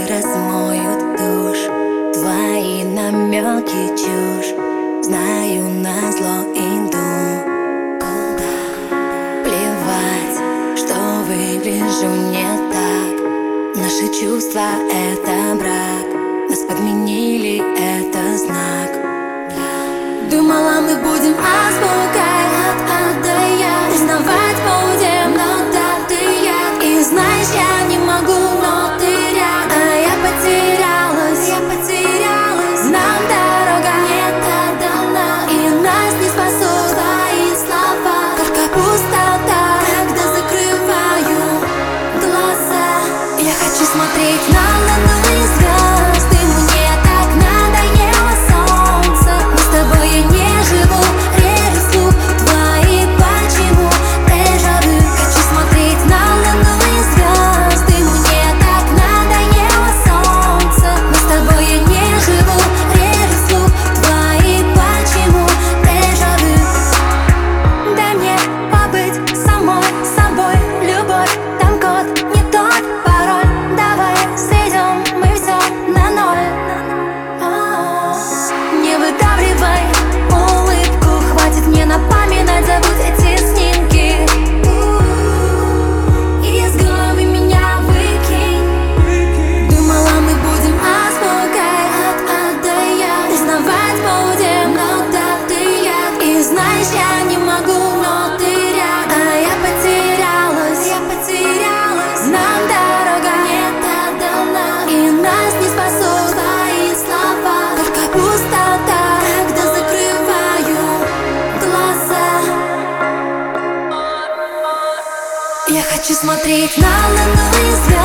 размоют душ. Твои намеки чушь. Знаю, назло иду. Куда? Плевать, что выгляжу не так. Наши чувства — это брак. Нас подменили, это знак. Думала, мы будем азбукой от А до Я. Признавать будем, но да, ты я. И знаешь, я не могу, но ты рядом. А я потерялась. Нам дорога не дана, и нас не спасут твои слова. Только пустота, когда закрываю глаза. Я хочу смотреть на луну и звезды. Мне так надоело солнце. Но с тобой я не живу, реже слух твои почему дежавю. Хочу смотреть на луну и звезды. Мне так надоело солнце. Но с тобой я не живу, реже слух твои почему дежавю. Дай мне побыть самой собой, любовь, там код не тот, пароль. Давай сведем мы все на ноль. Не выдавливай улыбку, хватит мне напоминать, забудь эти снимки. Из головы меня выкинь. Думала, мы будем азбукой от А до Я. Признавать будем, но да, ты я. И знаешь, я не могу, но ты рядом. А я потерялась. Нам дорога не дана, и нас не спасут твои слова. Только пустота, когда закрываю глаза. Я хочу смотреть на луну и звезды.